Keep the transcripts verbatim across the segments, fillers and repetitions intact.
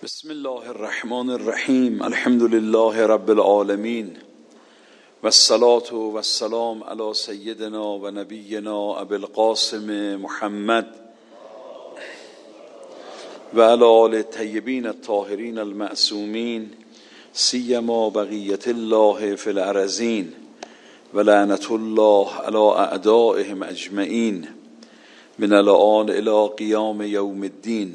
بسم الله الرحمن الرحیم. الحمد لله رب العالمین و الصلاة و السلام علی سیدنا و نبینا ابی القاسم محمد و علی آل الطیبین الطاهرین المعصومین سیما بقیة الله فی الارضین و لعنة الله علی اعدائهم اجمعین من الآن الی قیام یوم الدین.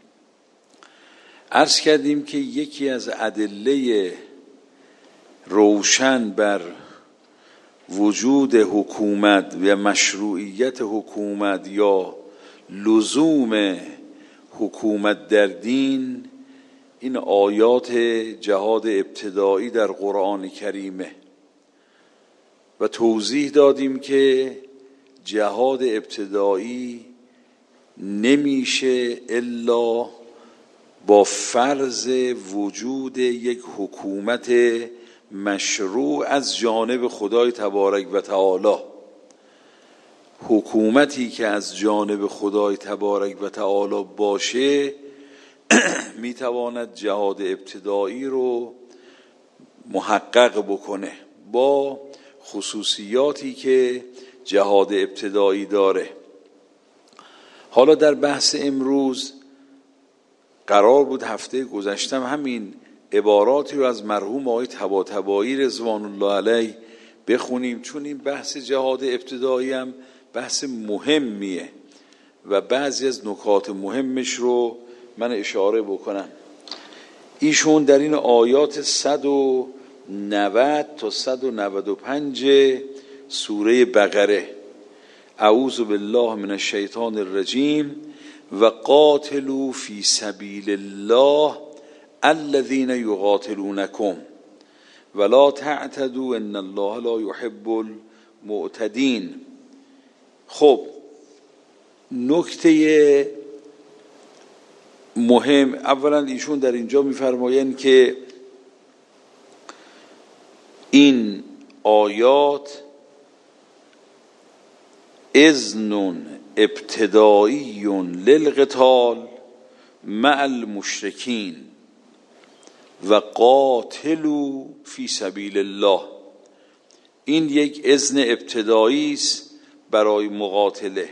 عرض کردیم که یکی از ادله روشن بر وجود حکومت و مشروعیت حکومت یا لزوم حکومت در دین این آیات جهاد ابتدایی در قرآن کریمه و توضیح دادیم که جهاد ابتدایی نمیشه الا با فرض وجود یک حکومت مشروع از جانب خدای تبارک و تعالی. حکومتی که از جانب خدای تبارک و تعالی باشه میتواند جهاد ابتدایی رو محقق بکنه با خصوصیاتی که جهاد ابتدایی داره. حالا در بحث امروز قرار بود هفته گذشتم همین عباراتی رو از مرحوم آقای طباطبایی رضوان الله علیه بخونیم، چون این بحث جهاد ابتدایی هم بحث مهمیه و بعضی از نکات مهمش رو من اشاره بکنم. ایشون در این آیات صد و نود تا صد و نود و پنج سوره بقره اعوذ بالله من الشیطان الرجیم و قاتلوا فی سبیل الله الذین یقاتلونکم ولا تعتدوا ان الله لا یحب المعتدین. خب نکته مهم، اولا ایشون در اینجا میفرمایند که این آیات اذن ابتدایی للقتال مع المشرکین و قاتلوا فی سبیل الله. این یک اذن ابتدایی است برای مقاتله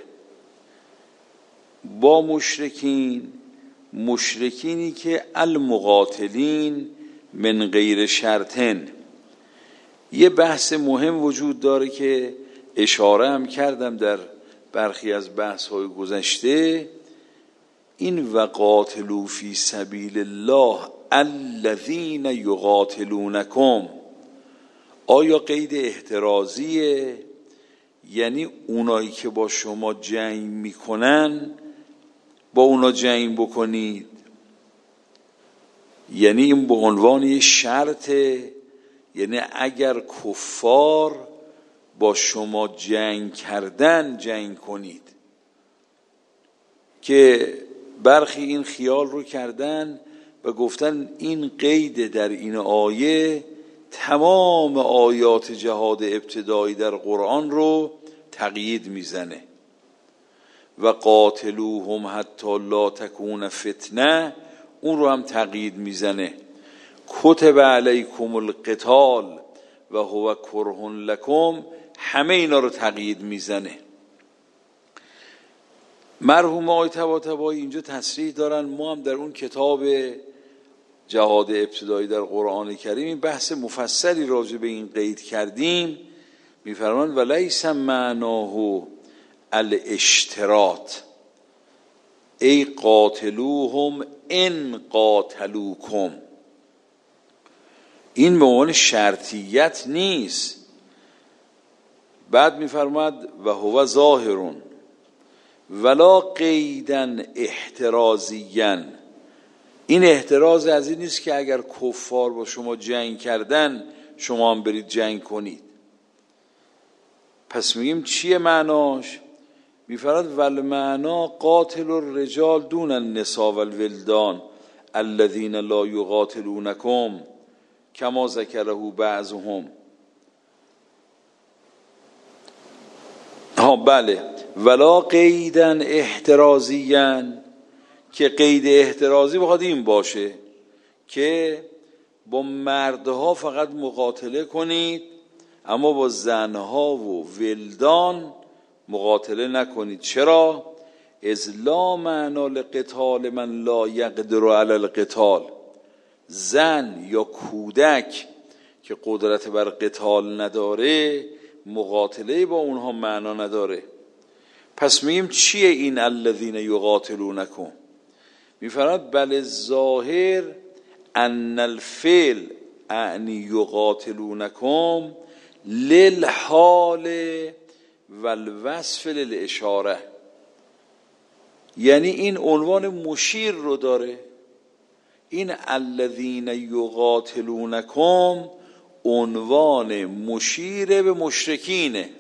با مشرکین، مشرکینی که المقاتلین من غیر شرطن. یه بحث مهم وجود داره که اشاره هم کردم در برخی از بحث‌های گذشته. این وقاتلوا فی سبیل الله الذین یقاتلونکم آیا قید احترازیه؟ یعنی اونایی که با شما جنگ میکنن با اونا جنگ بکنید؟ یعنی این به عنوان یه شرطه؟ یعنی اگر کفار با شما جنگ کردن جنگ کنید؟ که برخی این خیال رو کردن و گفتن این قید در این آیه تمام آیات جهاد ابتدایی در قرآن رو تقیید میزنه. و قاتلوهم حتی لا تکون فتنه اون رو هم تقیید میزنه. کتب علیکم القتال و هو کره لکم همه اینا رو تقیید میزنه. مرحوم آقای طباطبایی اینجا تصریح دارن، ما هم در اون کتاب جهاد ابتدایی در قرآن کریم این بحث مفصلی راجع به این قید کردیم. میفرمان و لیس معناه الاشتراط ای قاتلوهم ان قاتلوکم. این به عنوان شرطیت نیست. بعد میفرماد و هو ظاهرون ولا قیداً احترازیاً. این احتراز از این نیست که اگر کفار با شما جنگ کردن شما هم برید جنگ کنید. پس میگیم چیه معناش؟ میفرماد والمعنا قاتل الرجال دون النساء والولدان الذين لا یقاتلونکم کما ذکره بعضهم. ها بله، ولا قیدن احترازیاً که قید احترازی بخواد این باشه که با مردها فقط مقاتله کنید اما با زنها و ولدان مقاتله نکنید. چرا؟ اذ لا معنا لقتال من لا یقدر علی القتال. زن یا کودک که قدرت بر قتال نداره مقاتله با اونها معنا نداره. پس میگیم چیه این الذین یقاتلونکم؟ میفرماد بل ظاهر ان الفعل اعنی یقاتلونکم للحال والوصف للاشاره. یعنی این عنوان مشیر رو داره. این الذین یقاتلونکم عنوان مشیر به مشرکینه.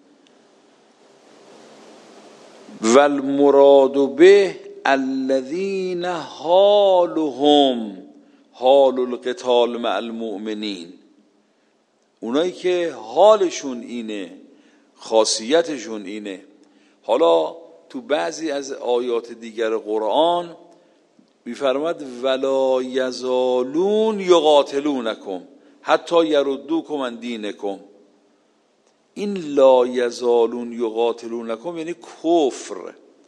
والمراد به الذین حالهم حال القتال مع المؤمنین. اونایی که حالشون اینه، خاصیتشون اینه. حالا تو بعضی از آیات دیگر قرآن میفرماد ولا یزالون یقاتلونکم حتی یردوکم عن دینکم. این لا یزالون یقاتلونکم یعنی کفر.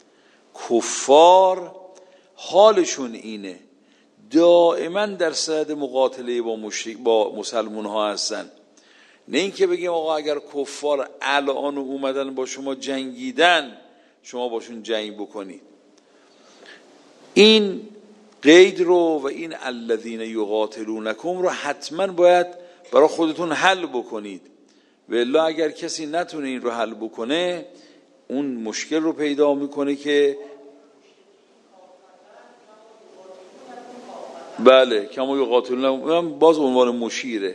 کفار حالشون اینه، دائما در صدد مقاتله با مشرک با مسلمان ها هستن. نه اینکه بگیم آقا اگر کفار الان اومدن با شما جنگیدن شما باشون جنگ بکنید. این قید رو و این الذین یقاتلونکم رو حتما باید برای خودتون حل بکنید. و الا اگر کسی نتونه این رو حل بکنه اون مشکل رو پیدا میکنه که بله کما یقاتلونکم باز عنوان مشیره.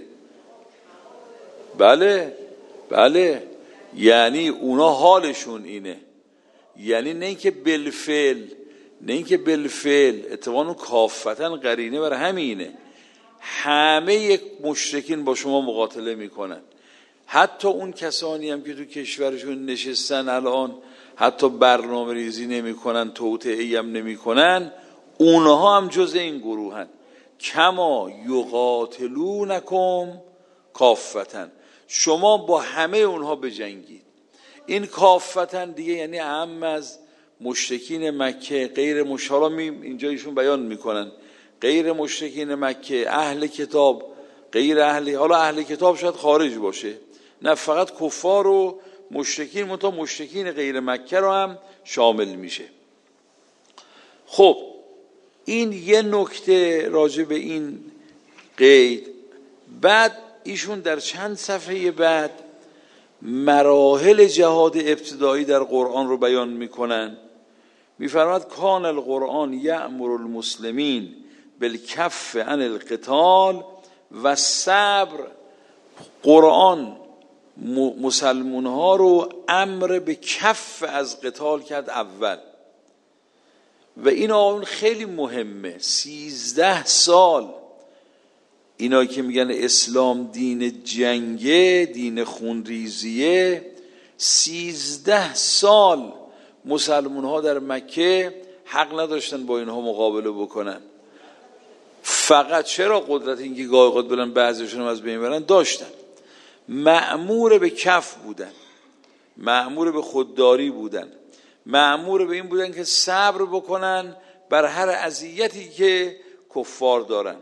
بله بله یعنی اونا حالشون اینه. یعنی نه اینکه بالفعل نه اینکه بالفعل اتفاقا کافتن قرینه بر همینه. همه یک مشرکین با شما مقاتله میکنن. حتی اون کسانی هم که تو کشورشون نشستن الان حتی برنامه ریزی نمی کنن، توطئه‌ای هم نمی کنن، اونها هم جز این گروهن. کما یقاتلونکم کافتن. شما با همه اونها بجنگید. این کافتن دیگه یعنی اعم از مشرکین مکه، غیر مشرکین. اینجا ایشون بیان میکنن غیر مشرکین مکه، اهل کتاب، غیر اهل، حالا اهل کتاب شاید خارج باشه، نه فقط کفار و مشرکین، منتها مشرکین غیر مکه رو هم شامل میشه. خب این یه نکته راجع به این قید. بعد ایشون در چند صفحه بعد مراحل جهاد ابتدایی در قرآن رو بیان میکنن. میفرماد کان القرآن یأمر المسلمین بالکف عن القتال و صبر. قرآن مسلمون ها رو امر به کف از قتال کرد اول. و این آن خیلی مهمه. سیزده سال اینا که میگن اسلام دین جنگه، دین خونریزیه، سیزده سال مسلمون ها در مکه حق نداشتن با اینها مقابله بکنن. فقط چرا قدرت اینکه گاه قد بلن بعضیشون هم از بین برن داشتن. مأمور به کف بودن، مأمور به خودداری بودن، مأمور به این بودن که صبر بکنن بر هر اذیتی که کفار دارن.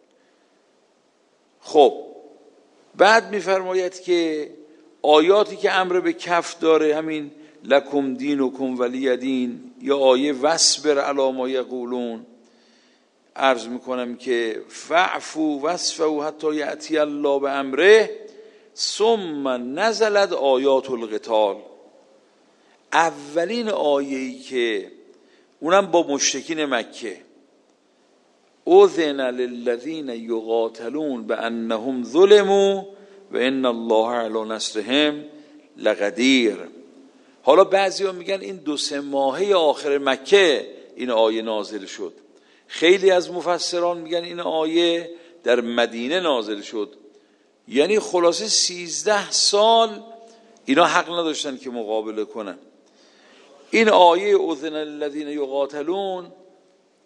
خب بعد میفرماید که آیاتی که امر به کف داره، همین لکم دینکم ولی دین، یا آیه وصبر علی ما یقولون، عرض میکنم که فعفو وصفو حتی یأتی الله به امره ثم نزلت آیات القتال. اولین آیه‌ای که اونم با مشرکین مکه، اذن للذین یقاتلون بانهم ظلموا و ان الله علی نصرهم لقدیر. حالا بعضیا میگن این دو سه ماهه آخر مکه این آیه نازل شد. خیلی از مفسران میگن این آیه در مدینه نازل شد. یعنی خلاصه سیزده سال اینا حق نداشتن که مقابله کنن. این آیه اذن للذین یقاتلون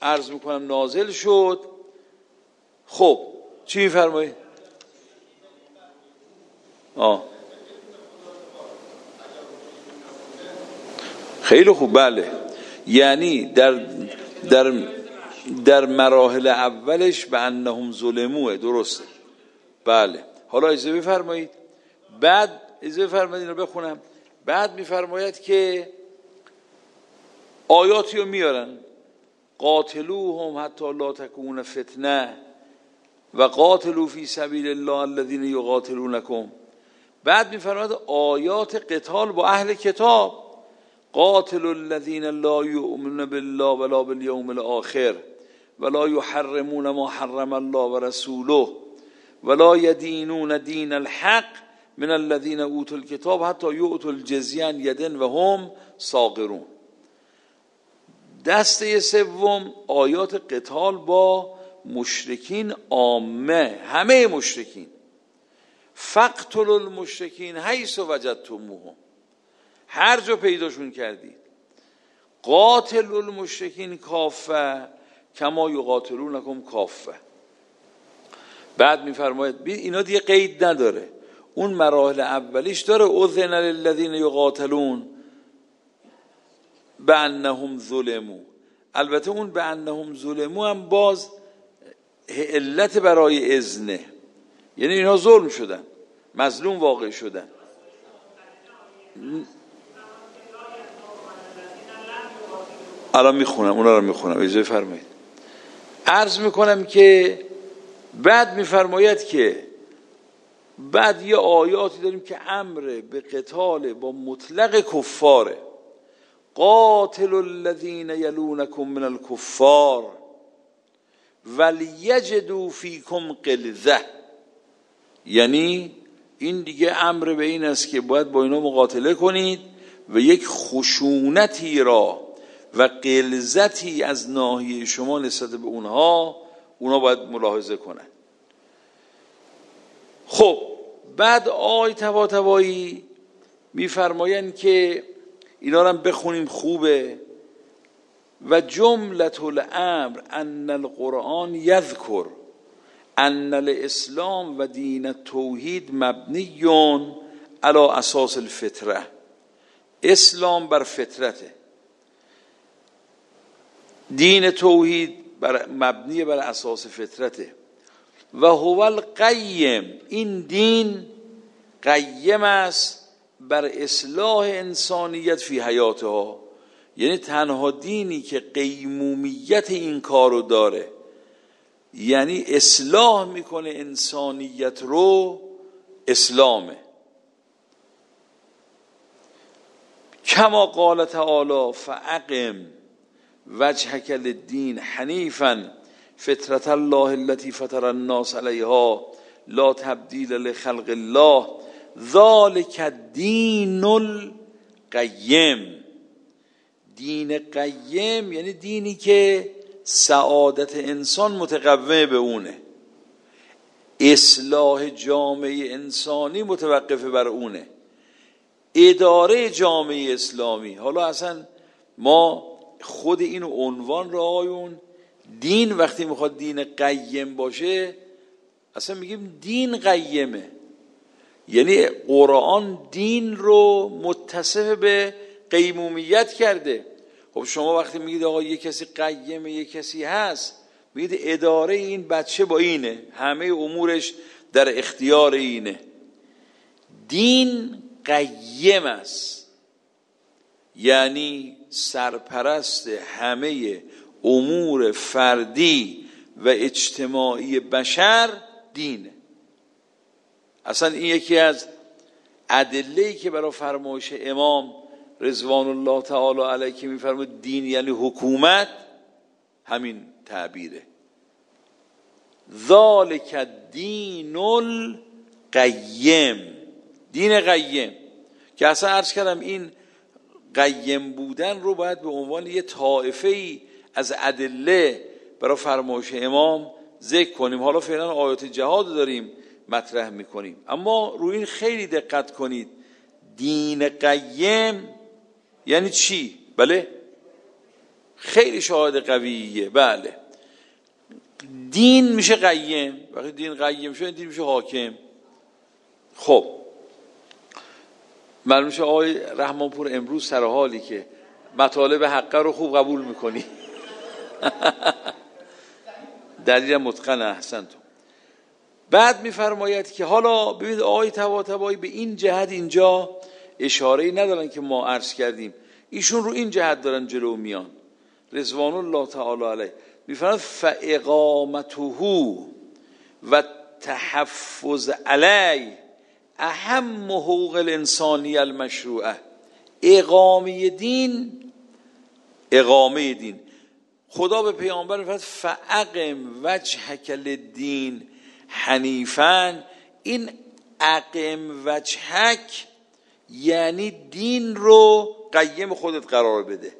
عرض میکنم نازل شد. خب چی میفرمایید؟ آه خیلی خوب. بله یعنی در در در مراحل اولش به انهم ظلموه، درسته. بله حالا اجازه بفرمایید بعد اجازه بفرمایید اینو بخونم. بعد میفرماید که آیاتی رو میارن، قاتلوهم حتی لا تکون فتنه و قاتلوا فی سبیل الله الذین یقاتلونکم. بعد میفرماید آیات قتال با اهل کتاب، قاتل الذین لا یؤمنون بالله ولا بالیوم الاخر ولا یحرمون ما حرم الله و رسوله ولا یدینون دین الحق من الذین اوتوا الکتاب حتی یؤتوا الجزیه عن ید وهم صاغرون. دسته سوم آیات قتال با مشرکین عامه، همه مشرکین. فقتلوا المشرکین حیث وجدتموهم، هر جا پیداشون کردید. قاتلوا المشرکین کافه کما یقاتلونکم کافه. بعد میفرماید اینا دیگه قید نداره، اون مراحل اولیش داره. اذن للذین یقاتلون بانهم ظلموا. البته اون بانهم ظلموا هم باز علت برای اذنه، یعنی اینا ظلم شدن، مظلوم واقع شدن. الان میخونم اونا رو میخونم، اجازه فرمایید. عرض میکنم که بعد میفرماید که بعد یه آیاتی داریم که امر به قتال با مطلق کفاره. قاتل الذین یلونکم من الکفار ولیجدوا فیکم غلظه. یعنی این دیگه امر به این است که باید با اینا مقاتله کنید و یک خشونتی را و غلظتی از ناحیه شما نسبت به اونها اونا باید ملاحظه کنن. خب بعد آی تبا تبایی میفرمایند که اینا رو هم بخونیم خوبه. و جملة الامر ان القرآن یذکر ان الاسلام و دین التوحید مبنی علی اساس الفطره. اسلام بر فطرته، دین توحید بر مبنی بر اساس فطرته. و هو القیم، این دین قیم است بر اصلاح انسانیت فی حیاتها، یعنی تنها دینی که قیمومیت این کارو داره، یعنی اصلاح میکنه انسانیت رو، اسلامه. کما قال تعالی فاقم وجهک للدین حنیفا فطرة الله التي فطر الناس علیها لا تبدیل لخلق الله ذلک الدین القیم. دین قیم یعنی دینی که سعادت انسان متقوم به اونه، اصلاح جامعه انسانی متوقف بر اونه، اداره جامعه اسلامی. حالا اصلا ما خود این عنوان رو آیون دین وقتی میخواد دین قیم باشه اصلا میگیم دین قیمه، یعنی قرآن دین رو متصف به قیمومیت کرده. خب شما وقتی میگید آقا یه کسی قیمه یه کسی هست، میگید اداره این بچه با اینه، همه امورش در اختیار اینه. دین قیم است یعنی سرپرست همه امور فردی و اجتماعی بشر دینه. اصلا این یکی از ادله‌ای که برای فرمایش امام رضوان الله تعالی علیه که میفرماید دین یعنی حکومت، همین تعبیره. ذالک الدین القیم، دین قیم که اصلا عرض کردم این قیم بودن رو باید به عنوان یه طائفه‌ای از ادله برای فرمایش امام ذکر کنیم. حالا فعلا آیات جهاد داریم مطرح میکنیم، اما روی این خیلی دقت کنید. دین قیم یعنی چی؟ بله خیلی شاهد قویه. بله، دین میشه قیم، وقتی دین قیم شد دین میشه حاکم. خب معلوم میشه آقای رحمانپور امروز سر حالی که مطالب حقه رو خوب قبول میکنی. دلیل متقن. احسنتون. بعد میفرماید که حالا ببینید آقای طباطبایی به این جهت اینجا اشاره‌ای ندارن که ما عرض کردیم، ایشون رو این جهت دارن جلو میان رضوان الله تعالی علیه. میفرماید فاقامته و تحفظ علی اهم حقوق الانسانی المشروعه. اقامه دین، اقامه دین، خدا به پیامبر میفرماید فاقم وجهک للدین حنیفا. این اقم وجهک یعنی دین رو قیم خودت قرار بده.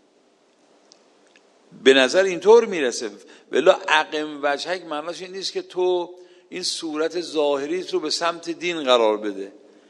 به نظر اینطور میرسه، ولی اقم وجهک معناش این نیست که تو این صورت ظاهری رو به سمت دین قرار بده،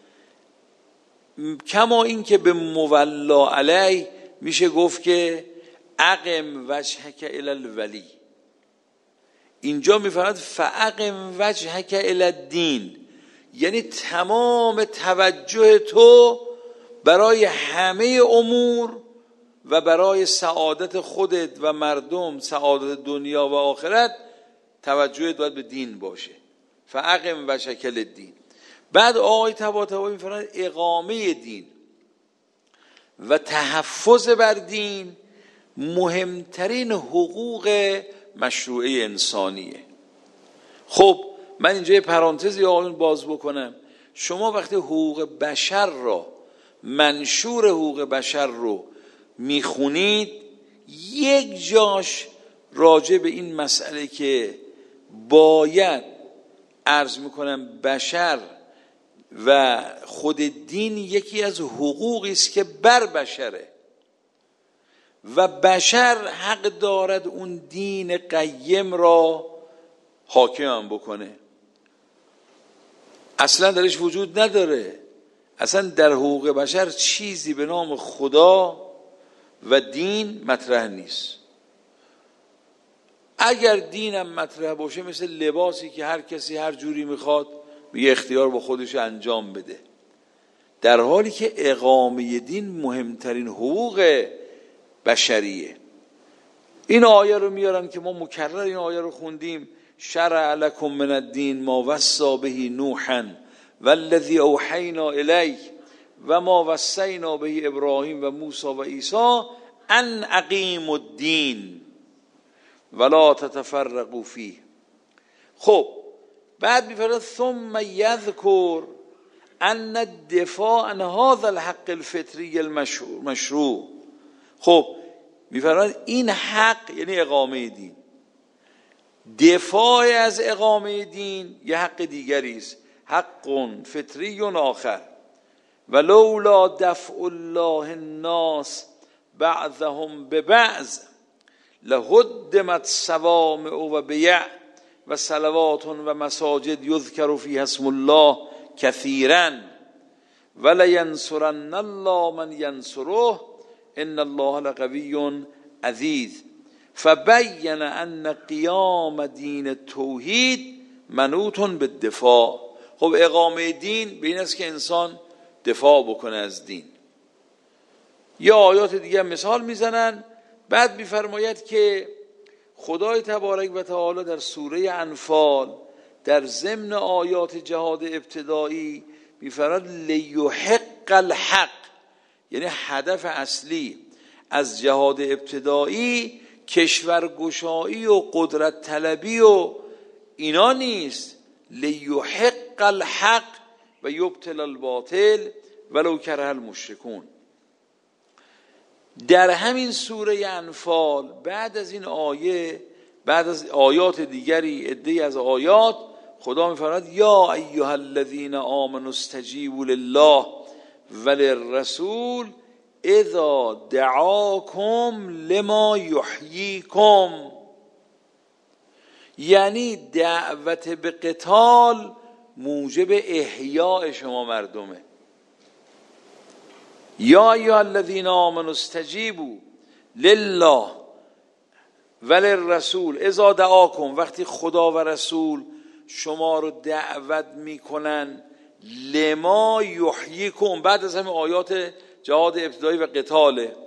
کما این که به مولا علی میشه گفت که اقم وجهک الی الولی. اینجا میفرماید فاقم وجهک الی الدین، یعنی تمام توجه تو برای همه امور و برای سعادت خودت و مردم، سعادت دنیا و آخرت، توجهت باید به دین باشه. فاقم وجهک الی الدین. بعد آقای طباطبایی میفرماید اقامه دین و تحفظ بر دین مهمترین حقوق مشروعه انسانیه. خب من اینجا یه پرانتزی آقایون باز بکنم. شما وقتی حقوق بشر را، منشور حقوق بشر رو میخونید، یک جاش راجع به این مسئله که باید عرض میکنم بشر و خود دین یکی از حقوقی است که بر بشره و بشر حق دارد اون دین قیم را حاکم بکنه. اصلا درش وجود نداره، اصلا در حقوق بشر چیزی به نام خدا و دین مطرح نیست. اگر دینم مطرح باشه مثل لباسی که هر کسی هر جوری میخواد یه اختیار با خودش انجام بده، در حالی که اقامه دین مهمترین حقوق بشریه. این آیه رو میارن که ما مکرر این آیه رو خوندیم، شرع لکم من الدین ما وصی به نوحا والذی اوحینا الیک و ما وصینا به ابراهیم و موسی و عیسی ان اقیموا الدین ولا تتفرقوا فیه. خب بعد میفرماید ثم یذکر ان الدفاع عن هذا الحق الفطری المشروع. خب میفرماید این حق یعنی اقامه دین، دفاع از اقامه دین یه حق دیگری است، حق فطری آخر. ولولا دفع الله الناس بعضهم ببعض لهدمت صوامع و بیع و صلوات و مساجد یذکر فیها اسم الله کثیرا ولینصرن الله من ینصره ان الله لقوی عزیز. فبین ان قیام دین توحید منوط بالدفاع. خب اقامه دین به این است که انسان دفاع بکنه از دین. یا آیات دیگه مثال میزنن. بعد میفرماید که خدای تبارک و تعالی در سوره انفال در ضمن آیات جهاد ابتدایی میفرماید لیحق الحق، یعنی هدف اصلی از جهاد ابتدایی کشورگشایی و قدرت طلبی و اینا نیست. لیحق الحق و یبطل الباطل ولو کره المشرکون. در همین سوره انفال بعد از این آیه، بعد از آیات دیگری، عده‌ای از آیات، خدا می‌فرماید یا ایها الذین آمنوا استجیبوا لله وللرسول اذا دعاکم لما یحییکم. یعنی دعوت به قتال موجب احیاء شما مردمه. یا ایها الذین آمنوا استجیبوا لله ولی رسول اذا دعاکم، وقتی خدا و رسول شما رو دعوت میکنن، لما یحییکم، بعد از همین آیات جهاد ابتدایی و قتاله،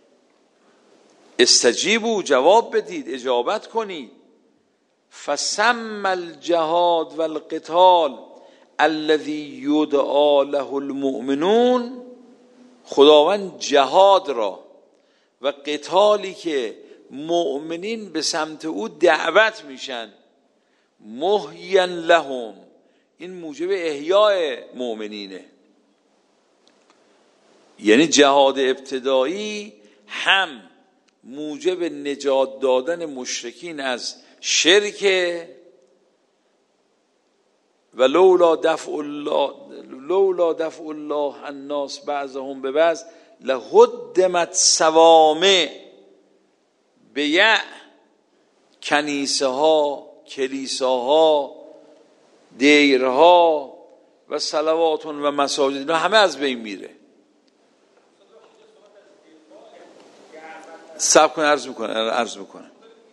استجیبوا، جواب بدید، اجابت کنید. فسم الجهاد والقتال الذي يدعى له المؤمنون، خداوند جهاد را و قتالی که مؤمنین به سمت او دعوت میشن، محیا لهم، این موجب احیاء مؤمنینه. یعنی جهاد ابتدایی هم موجب نجات دادن مشرکین از شرک و لولا دفع الله لولا دفع الله الناس بعضهم ببعض لهدمت صوامع، بیع، کنیسه ها، کلیساها، دیرها و صلواتون و مساجد، اینا همه از بین میره. صبر کن، عرض میکنه عرض میکنه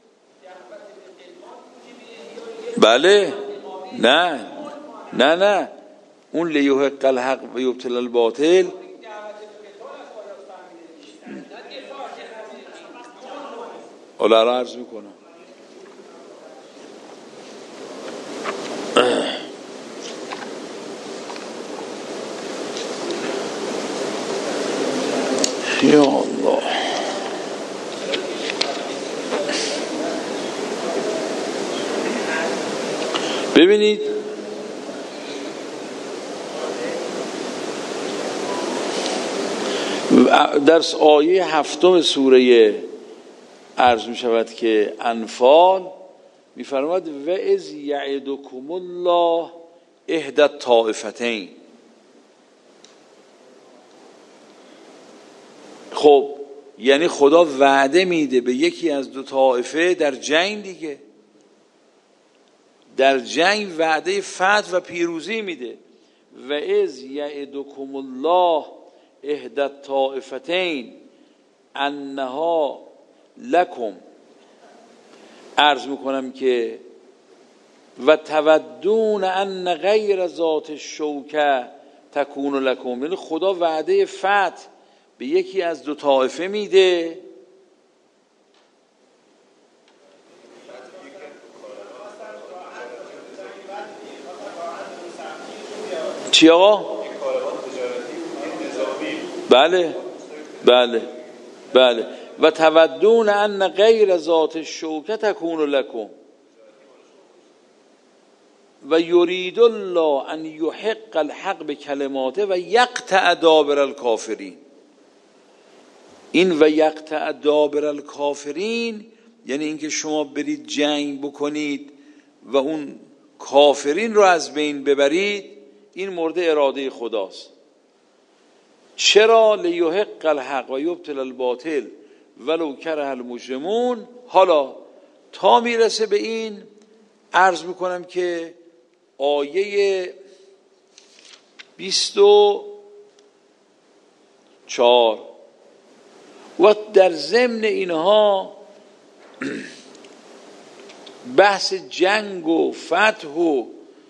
بله، نه نه نه اون لیحق الحق و یبطل الباطل، حالا را عرض میکنم. یا الله، ببینید در آیه هفتم سوره عرض می شود که انفال می فرماد و اذ یعدکم الله احدی الطائفتین. خب یعنی خدا وعده میده به یکی از دو طائفه در جنگ دیگه، در جنگ وعده فتح و پیروزی میده. و اذ یعدکم الله احدی الطائفتین انها لکم، عرض میکنم که و تودون ان غیر ذات الشوکه تکون لکم، یعنی خدا وعده فتح به یکی از دو طائفه میده. چی آقا؟ بله بله بله و تودون ان غیر ذات الشوکه تکون لکم و یرید الله ان یحق الحق بکلماته و یقطع دابر الکافرین. این و یقطع دابر الکافرین یعنی اینکه شما برید جنگ بکنید و اون کافرین رو از بین ببرید، این مورد اراده خداست. چرا؟ لیحق الحق و یبطل الباطل ولو کره المجرمون. حالا تا میرسه به این عرض میکنم که آیه بیست و چهار و در ضمن اینها بحث جنگ و فتح و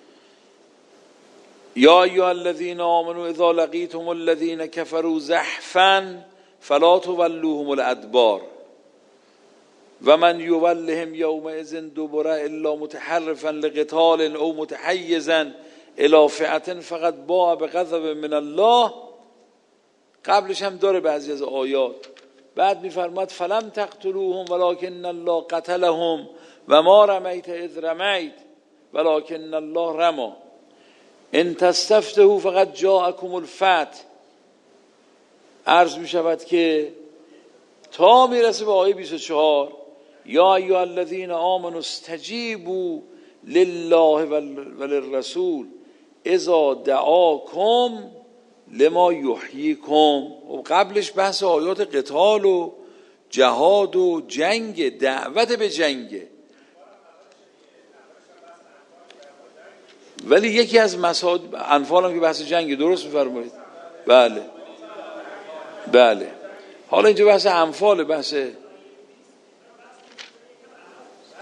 یا ایها الذین آمنوا اذا لقیتم الذین کفروا زحفا فلا تولوهم الادبار و من یولهم یومئذ دبره الا متحرفا لقتال او متحیزا الی فئة فقد باء بغضب من الله. قبلش هم داره بعضی از آیات، بعد میفرماد فلم تقتلوهم ولکن الله قتلهم و ما رمیت اذ رمیت ولکن الله رمی ان تستفتحوا فقد جاءکم الفتح. عرض می شود که تا میرسه به آیه بیست و چهار یا ایها الذین آمنوا استجیبوا لله وللرسول اذا دعاکم لما یحییکم. و قبلش بحث آیات قتال و جهاد و جنگ، دعوت به جنگ. ولی یکی از مسائل انفال هم که بحث جنگ، درست میفرمایید؟ بله بله. حالا اینجا بحث انفال، بحث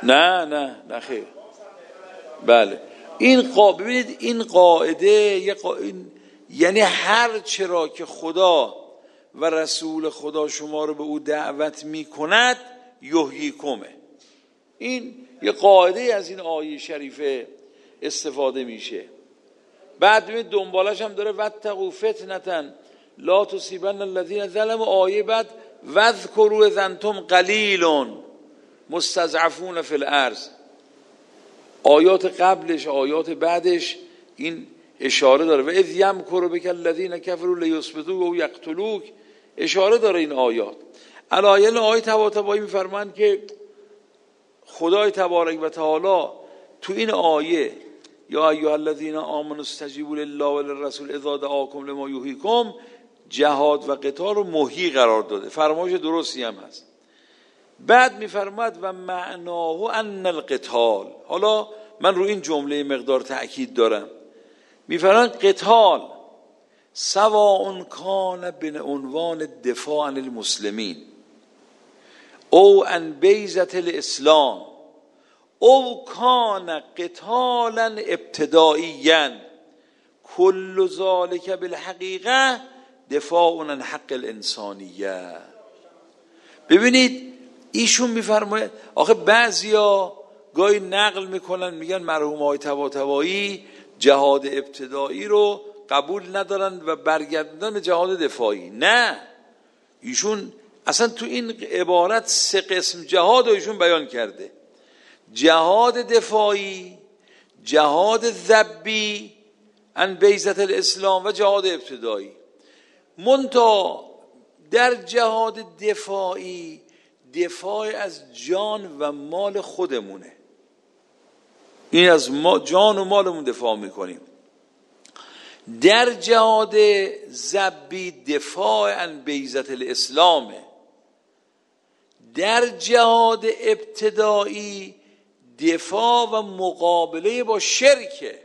نه نه نه خیر. بله این قا... ببینید این قاعده یه قا... این... یعنی هر چرا که خدا و رسول خدا شما رو به او دعوت می کند یحییکمه. این یه قاعده از این آیه شریفه استفاده میشه. بعد ببینید دنبالش هم داره واتقوا فتنة لا تصیبن الذین ظلموا. آیه بعد واذکروا اذ انتم قلیل مستضعفون فی الارض. آیات قبلش آیات بعدش این اشاره داره. و اذ یمکر بک الذین کفروا لیثبتوک او یقتلوک. اشاره داره این آیات. علایل آیه طباطبایی میفرمایند که خدای تبارک و تعالی تو این آیه یا ایها الذین آمنوا استجیبوا لله وللرسول اذا دعاکم لما یحییکم جهاد و قتال رو محیی قرار داده. فرمایش درستی هم هست. بعد میفرماد و معناه ان القتال. حالا من رو این جمله مقدار تأکید دارم. میفرماد قتال سواء کان بعنوان دفاع عن المسلمین او عن بیضة الاسلام او کان قتالا ابتدائیا کل ذلك بالحقیقه دفاع عن حق الانسانیه. ببینید ایشون میفرماید آخه بعضیا گاهی نقل میکنن میگن مرحوم آقای طباطبایی جهاد ابتدایی رو قبول ندارن و برگردوندن به جهاد دفاعی. نه، ایشون اصلا تو این عبارت سه قسم جهاد رو ایشون بیان کرده: جهاد دفاعی، جهاد ذبی عن بیضة الاسلام و جهاد ابتدایی. منتها در جهاد دفاعی دفاع از جان و مال خودمونه. این از ما جان و مالمون دفاع میکنیم. در جهاد ذبی دفاع عن بیضة الاسلامه. در جهاد ابتدایی دفاع و مقابله با شرکه.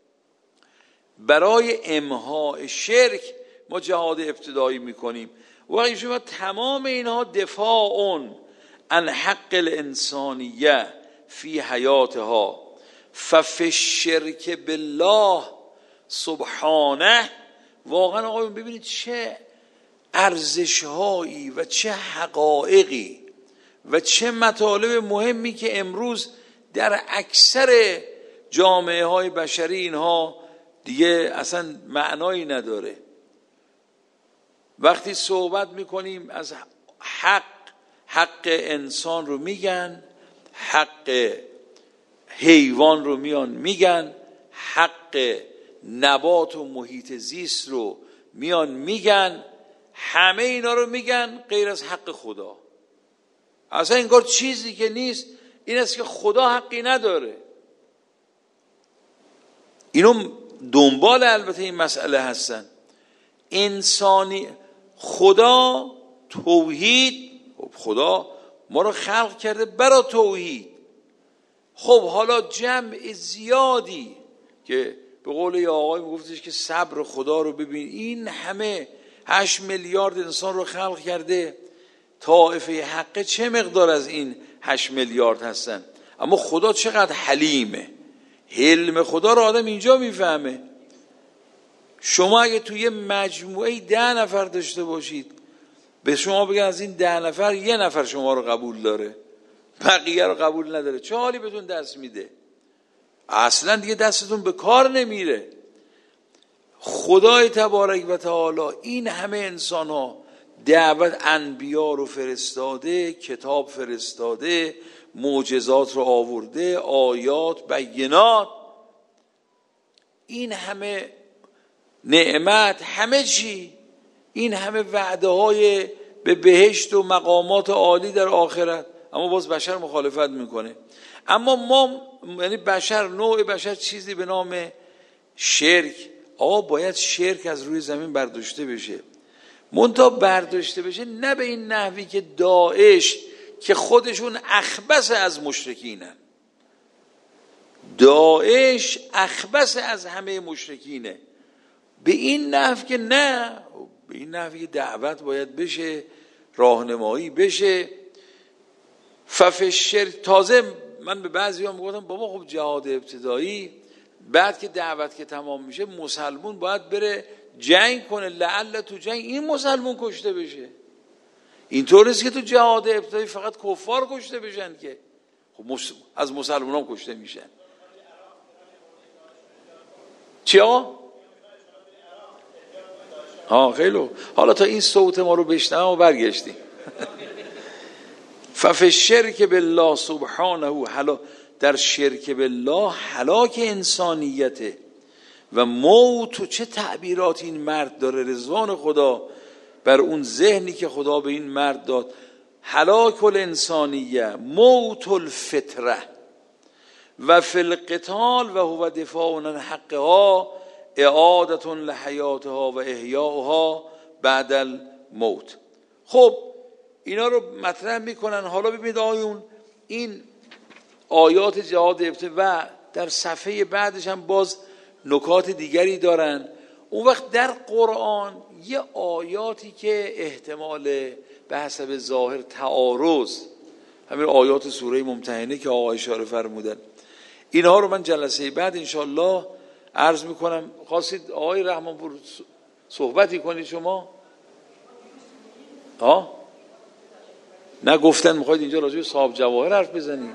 برای امحاء شرک ما جهاد ابتدایی میکنیم. و شما تمام اینها دفاع عن حق الانسانیه فی حیاتها ففی الشرک بالله سبحانه. واقعا آقایون ببینید چه ارزش‌هایی و چه حقایقی و چه مطالب مهمی که امروز در اکثر جامعه های بشری اینها دیگه اصلا معنایی نداره. وقتی صحبت میکنیم از حق، حق انسان رو میگن، حق حیوان رو میان میگن، حق نبات و محیط زیست رو میان میگن، همه اینا رو میگن غیر از حق خدا. اصلا انگار چیزی که نیست این است که خدا حقی نداره. اینو دنبال البته این مسئله هستن. انسانی خدا توحید، خدا ما رو خلق کرده برای توحید. خب حالا جمع زیادی که به قول یه آقای میگفتش که صبر خدا رو ببین، این همه هشت میلیارد انسان رو خلق کرده، طائفه حقه چه مقدار از این هشت میلیارد هستن؟ اما خدا چقدر حلیمه. حلم خدا رو آدم اینجا میفهمه. شما اگه توی مجموعه ده نفر داشته باشید، به شما بگن از این ده نفر یه نفر شما رو قبول داره، بقیه رو قبول نداره، چه حالی بهتون دست میده؟ اصلا دیگه دستتون به کار نمیره. خدای تبارک و تعالی این همه انسان ها دعوت انبیا رو فرستاده، کتاب فرستاده، معجزات رو آورده، آیات بینات، این همه نعمت، همه چی، این همه وعده های به بهشت و مقامات عالی در آخرت، اما باز بشر مخالفت میکنه. اما ما یعنی بشر، نوع بشر چیزی به نام شرک، آقا باید شرک از روی زمین برداشته بشه. منتها برداشته بشه نه به این نحوی که داعش که خودشون اخبث از مشرکینن، داعش اخبث از همه مشرکینه، به این نحو که نه، به این نحوی دعوت باید بشه، راهنمایی بشه. ففشر تازه من به بعضی ها میگفتم بابا خب جهاد ابتدایی بعد که دعوت که تمام میشه مسلمون باید بره جنگ کنه، لعل تو جنگ این مسلمون کشته بشه. اینطور نیست که تو جهاد ابتدایی فقط کفار کشته بشن که، خب از مسلمان هم کشته میشن. چیا؟ ها خیلی. حالا تا این صوت ما رو بشنوم و برگشتیم. ففی شرک بالله سبحانه حلا، در شرک بالله هلاک انسانیته و موت. و چه تعبیرات این مرد داره، رضوان خدا بر اون ذهنی که خدا به این مرد داد. هلاک الانسانیه، موت الفطره و فی القتال و هو دفاع عن حقها اعاده لحیاتها و احیاؤها بعد الموت. خب اینا رو مطرح میکنن. حالا ببینید آیون این آیات جهاد ابتدایی و در صفحه بعدش هم باز نکات دیگری دارن. اون وقت در قرآن یه آیاتی که احتمال به حسب ظاهر تعارض، همین آیات سوره ممتحنه که آقا اشاره فرمودن، اینها رو من جلسه بعد انشالله عرض میکنم. خواستید آقای رحمانپور صحبتی کنید شما؟ ها؟ نه گفتن میخواید اینجا راجع به صاحب جواهر حرف بزنید؟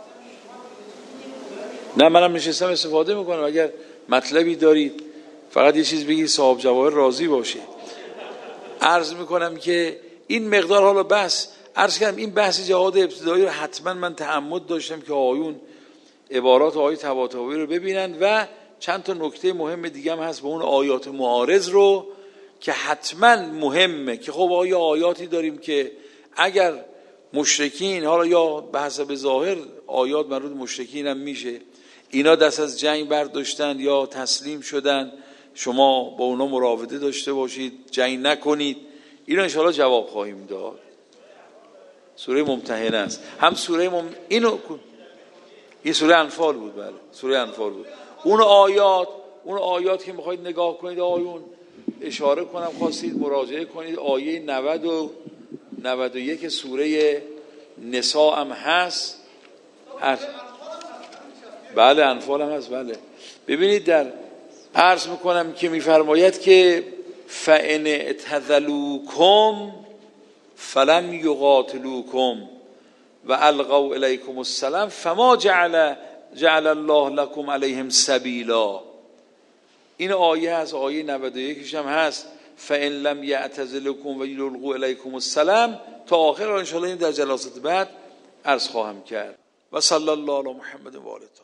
نه منم نشستم استفاده میکنم. اگر مطلبی دارید فقط یه چیز بگید صاحب جواهر راضی باشه. عرض میکنم که این مقدار حالا بحث عرض کردم، این بحث جهاد ابتدایی رو حتما من تعمد داشتم که آیون عبارات آیه طباطبایی رو ببینن و چند تا نکته مهم دیگه هم هست به اون آیات معارض رو که حتما مهمه که خب آیا آیاتی داریم که اگر مشرکین، حالا یا به حسب ظاهر آیات مربوط مشرکین هم میشه، اینا دست از جنگ برداشتن یا تسلیم شدن، شما با اونا مراوده داشته باشید، جنگ نکنید. اینا انشاءالله جواب خواهیم داد. سوره ممتحنه است. هم سوره مم... اینو این سوره انفال بود. بله سوره انفال بود. اون آیات اون آیات که میخواید نگاه کنید آیون اشاره کنم خواستید مراجعه کنید. آیه نود و نود و یک سوره نساء هم هست. هر... بله انفال هم هست. بله ببینید در عرض میکنم که میفرماید که فَإِنْ اعْتَزَلُوكُمْ فَلَمْ يُقَاتِلُوكُمْ وَأَلْقَوْا إِلَيْكُمُ السَّلَامَ فَمَا جَعَلَ جعل الله لكم علیهم سبیلا. این آیه هست. آیه نود و یک هم هست فَإِنْ لَمْ يَعْتَزِلُكُمْ وَيُلْقُوا إِلَيْكُمُ السَّلَامَ تا آخر. ان شاء الله این در جلسات بعد عرض خواهم کرد. و صلی الله علی محمد و آله.